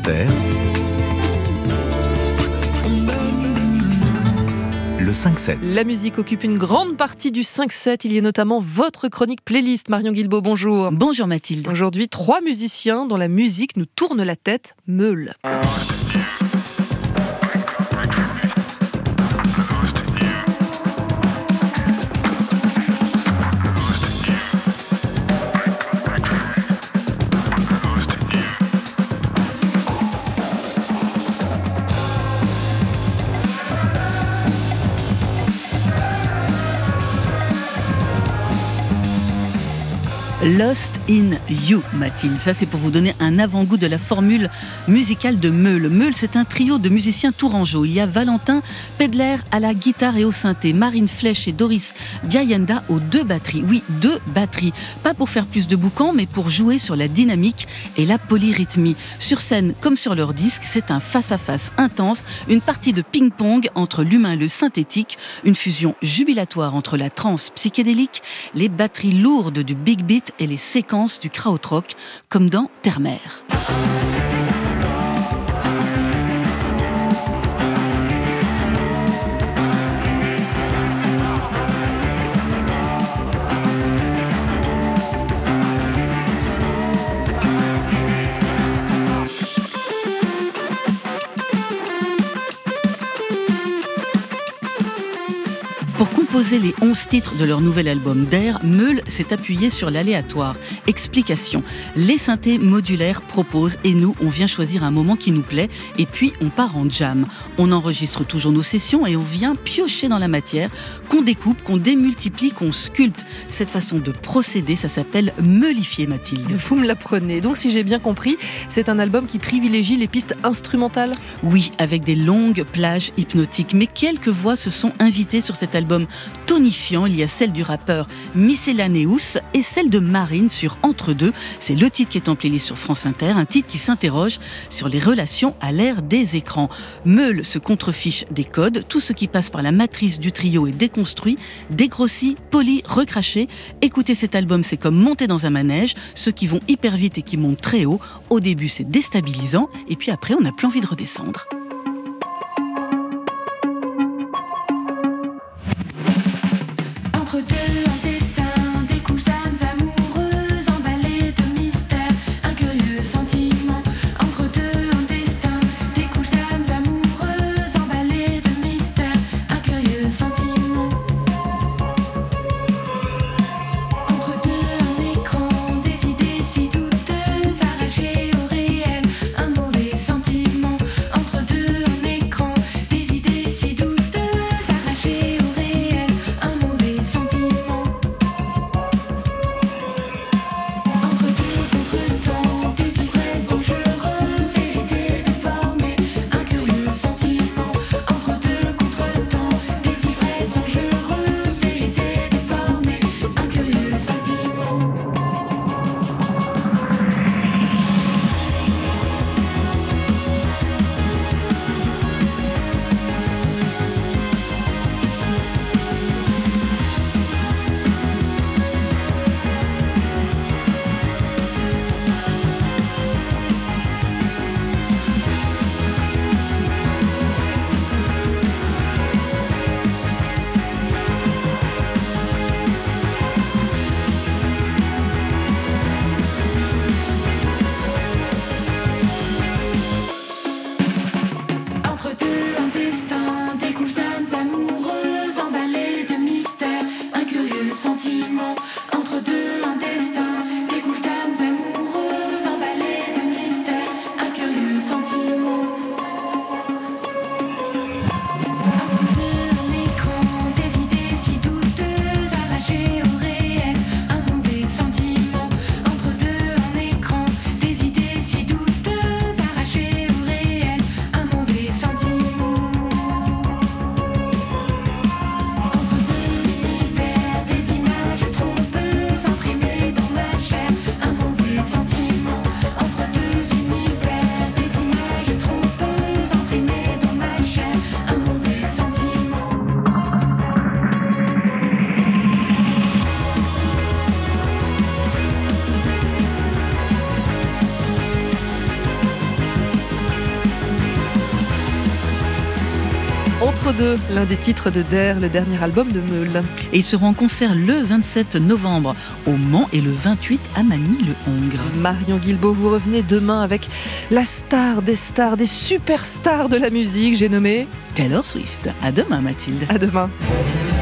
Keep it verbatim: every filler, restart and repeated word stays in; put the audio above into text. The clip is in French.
Inter, le cinq sept. La musique occupe une grande partie du cinq sept. Il y a notamment votre chronique playlist. Marion Guilbault, bonjour. Bonjour Mathilde. Aujourd'hui, trois musiciens dont la musique nous tourne la tête. Meule. Lost in You, Mathilde. Ça, c'est pour vous donner un avant-goût de la formule musicale de Meule. Meule, c'est un trio de musiciens tourangeaux. Il y a Valentin Pedler à la guitare et au synthé, Marine Flèche et Doris Gayenda aux deux batteries. Oui, deux batteries. Pas pour faire plus de boucan, mais pour jouer sur la dynamique et la polyrythmie. Sur scène, comme sur leur disque, c'est un face-à-face intense, une partie de ping-pong entre l'humain et le synthétique, une fusion jubilatoire entre la trance psychédélique, les batteries lourdes du big beat et les séquences du krautrock, comme dans Terre-Mer. Pour composer les onze titres de leur nouvel album d'Air, Meule s'est appuyé sur l'aléatoire. Explication. Les synthés modulaires proposent et nous, on vient choisir un moment qui nous plaît et puis on part en jam. On enregistre toujours nos sessions et on vient piocher dans la matière qu'on découpe, qu'on démultiplie, qu'on sculpte. Cette façon de procéder, ça s'appelle meulifier, Mathilde. Vous me l'apprenez. Donc, si j'ai bien compris, c'est un album qui privilégie les pistes instrumentales ? Oui, avec des longues plages hypnotiques. Mais quelques voix se sont invitées sur cet album tonifiant. Il y a celle du rappeur Miscellaneous et celle de Marine sur Entre deux. C'est le titre qui est en playlist sur France Inter, un titre qui s'interroge sur les relations à l'ère des écrans. Meule se contrefiche des codes. Tout ce qui passe par la matrice du trio est déconstruit, dégrossi, poli, recraché. Écouter cet album, c'est comme monter dans un manège. Ceux qui vont hyper vite et qui montent très haut, au début c'est déstabilisant et puis après on n'a plus envie de redescendre. Entre deux, un destin, des couches d'âmes amoureuses, emballées de mystère, un curieux sentiment. Entre deux, un destin, des couches d'âmes amoureuses, emballées de mystère, un curieux sentiment. Entre deux, un écran, des idées si douteuses, arrachées au réel, un mauvais sentiment. Entre deux, un écran, des idées si douteuses, arrachées au réel, un mauvais sentiment. Entre-deux, l'un des titres de D E R, le dernier album de Meule. Et ils seront en concert le vingt-sept novembre au Mans et le vingt-huit à Magny-le-Hongre. Marion Guilbault, vous revenez demain avec la star des stars, des superstars de la musique, j'ai nommé Taylor Swift. À demain, Mathilde. À demain.